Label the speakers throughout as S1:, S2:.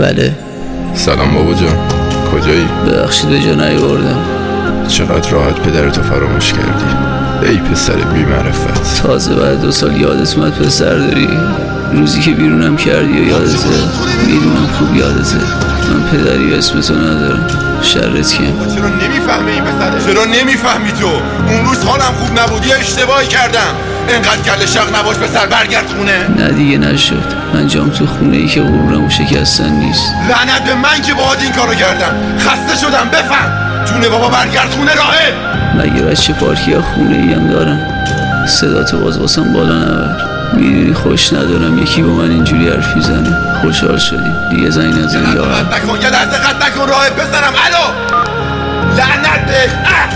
S1: بله.
S2: سلام بابا جان، کجایی؟
S1: ببخشید به جا نیاوردم.
S2: چقدر راحت پدرتو فراموش کردی. ای پسر بی معرفت.
S1: تازه بعد 2 سال یادت اومد پسر داری؟ روزی که بیرونم کردی و یادته؟ میدونم خوب یادته. من پدری و اسمتو ندارم. شرت کیم.
S3: چرا نمیفهمی این پسره؟ چرا نمیفهمی تو؟ اون روز حالم خوب نبود، یه اشتباهی کردم. انقدر کل شق نباش پسر، برگرد خونه.
S1: نه دیگه نشد. من جام تو خونه ای که غرورمو شکستن نیست.
S3: لعنت به من که باهات این کارو کردم. خسته شدم، بفهم. جون بابا برگرد خونه راهه.
S1: مگه بچه پارکی یا خونه ای هم دارم؟ صداتو باز واسم بالا نبر. میدونی خوش ندارم یکی با من اینجوری حرف میزنه. خوشحال شدیم دیگه زنگ نزن یا
S3: قد نکن، یه لحظه قد نکن راهه پسرم. الو لعنت به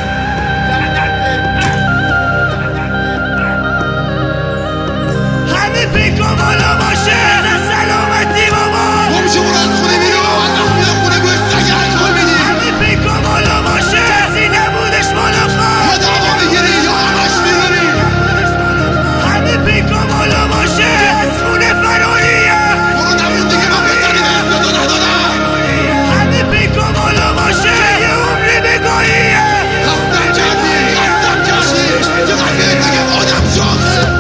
S4: همه پیکو بالا باشه. سلامتی بابا
S3: میشه برو از خونه بیرون. من میرم خونه گوش سگه الکل میدی.
S4: همه پیکو بالا باشه. کسی نبودش بالا خواه.
S3: یا دعوا میگیری یا همش میرونی.
S4: همه پیکو بالا باشه. از خونه فراریه.
S3: برو نمون دیگه، من پسری به اسمتو ندادم.
S4: همه پیکو بالا باشه. یه عمری بگاهیه.
S3: رفتم کردی یه قبیه دیگه آدم شد.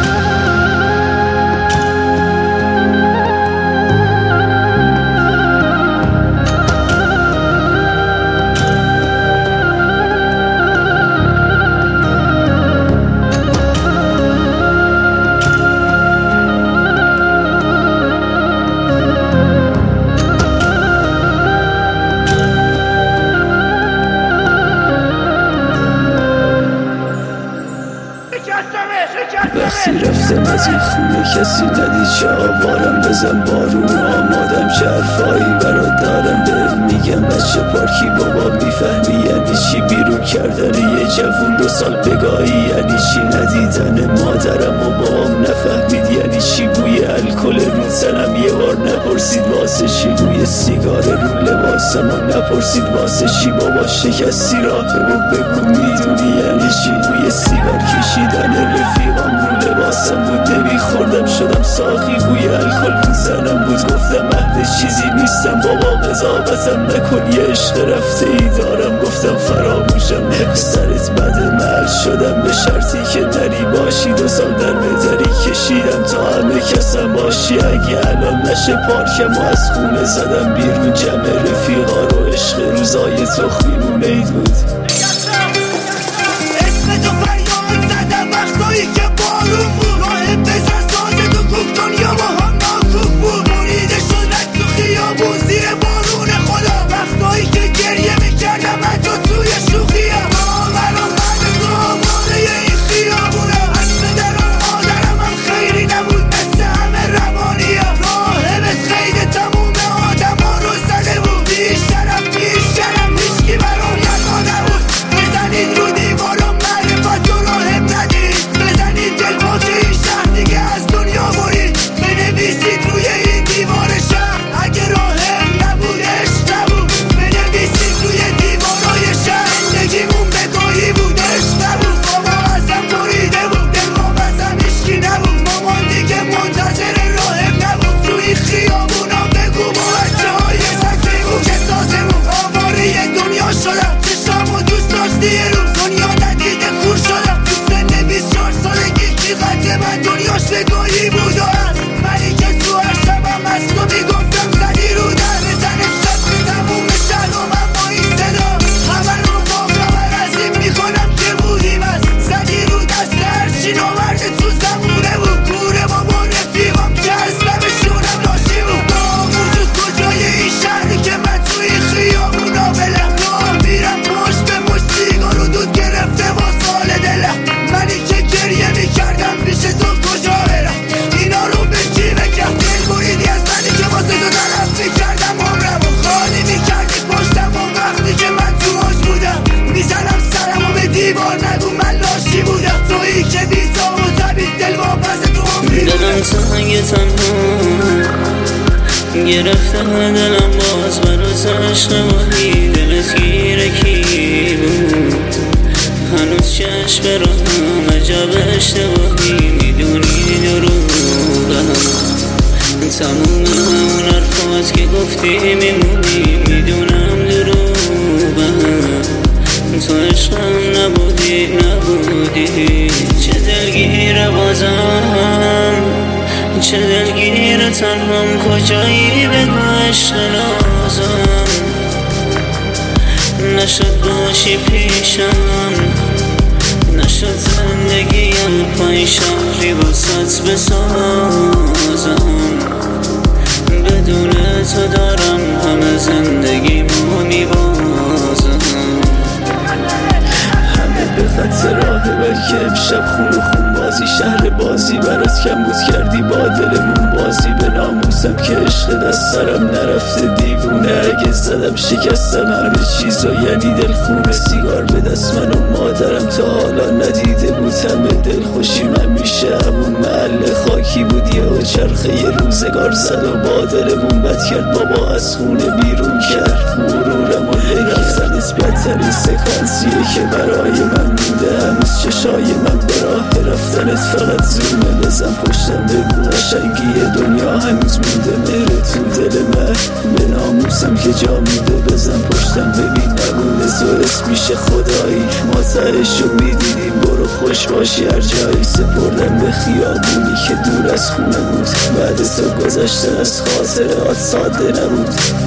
S1: وقتی رفتم از این خونه کسی ندید چه آوارم بزن بارون آمادم چه حرفایی برات دارم به میگم بچه پارکی بابا میفهمی یعنی چی بیرون کردن یه جوون 2 سال بگاهی یعنی چی ندیدن مادرم و بابام نفهمید یعنی چی بوی الکل رو تنم یه بار نپرسید واسه چی بوی سیگار رو لباسم نپرسید واسه چی بابا شکستی راه رو بگو میدونی یعنی چی بوی سیگار کشیدن رفیقام رو لباسم بود نمیخوردم شدم ساقی بوی الکل رو زنم بود گفتم اهل چیزی نیستم بابا قضاوتم نکن یه عشق رفته ای دارم گفتم فراموشم نکن سرت بد مرد شدم به شرطی که نری باشی 2 سال در بدری کشیدم تا همه کسم باشی اگه الان نشه پارکم و از خونه زدم بیرون جمع رفیقا رو عشق روزای تو خیمونه ای بود.
S4: اسمتو فریاد زدم وقتایی که بارون بود. راه بزن سازه تو کوک دنیا با هم ناکوک بود. بریده شدن تو خیابون زیر بارون خدا. وقتایی که گریه میکردم حتی توی شوخیم. برام بعد تو آماده این خیابونم. از پدرم مادرم هم خیلی نبود مثل همه روانیم. راهبت خیلی تموم آدم ها رو زده بود. بیشترم هیچکی برام یکا نبود. بزنید رو دیوارم معرفت و راهم ندید. بزنید دل پاک این شهر دیگه از دنیا برید. بنویسید روی این دیوار شهر اگه راهم نبود عشق نبود. بنویسید روی دیوارای شهر زندگیمون بگاهی بود عشق نبود. بابا ازم بریده بود دلم ازم هیچکی نبود. مامان دیگه منتظر راهم نبود. توی خیابونا بگو با بچه های سکری بود که سازمون آواره دنیا شدم. چشامو دوست داشتی یه روز دنیا ندیده خور شدم. تو سن 24 سالگی کی قد من دنیاش بگاهی بود. و از منی که تو هر شبم از تو میگفتم زدی رو در. بزنم شب تموم شهر و من با این صدا همه رو با خبر از این میکنم که بودیم. از زدی رو دست هرچی نامرده تو زمونه بود. کوره بابا رفیقم که از لبشونم لاشی بود. وجود کجای این شهری که من توی خیابونا بلم راه میرم پشت به مش سیگار و دود گرفته با سال دلم. منی که گریه میکردم پیش تو کجا برم. اینا رو به کی بگم دل بریدی از منی که واسه تو طرف میکردم عمرم و خالی میکردی پشتم. و وقتی که من تو حج بودم میزنم سرم و به دیوار نگو من لاشی بودم. تویی که بیتا و طبیل دل واپس تو عمری
S5: دلم تنگ تنها گرفته دلم باز برات عشق ماهی. دلت گیره کی بود هنوز چشم راهم عجب اشتباهی. میدونی دروغم تموم همون حرفات که گفتی میمونی میدونم دروغم، تو عشقم نبودی چه دلگیر بازم، چه دلگیر تنهام کجایی بگو عشق نازم، نشد باشی پیشم، نشد زندگیم پای شهری واسط بسازم، بدون تو دارم همه زندگیمو میبازم.
S1: همه به خط راه بلکه امشب خون و خون بازی، شهر بازی برات کم بود کردی با دلمون بازی، به ناموسم که عشق دست سرم نرفته دیوونه، اگه زدم شکستم همه چیزا یعنی دل خونه، سیگار به دست من و مادرم تا حالا ندیده بود همه دل خوشی، من میشه همون محل خاکی بود یه چرخه یه روزگار زد و با دلمون بد کرد، بابا از خونه بیرون کرد مرورم و رفتنت بدترین سکانسیه که برای من مونده، هنوز چشای من به راه رفتنت فقط زومه، بزن پشتم بگو قشنگی دنیا هنوز مونده، مهر تو دل من به ناموسم که جا مونده، بزن پشتم ببین نبوده تو اسمیشه خدایی، ما تهشو میدیدیم برو خوش باشی هر جایی، سپردم به خیابونی که دور از خونه بود، بعد تو گذشتن از خاطرات ساده نبود.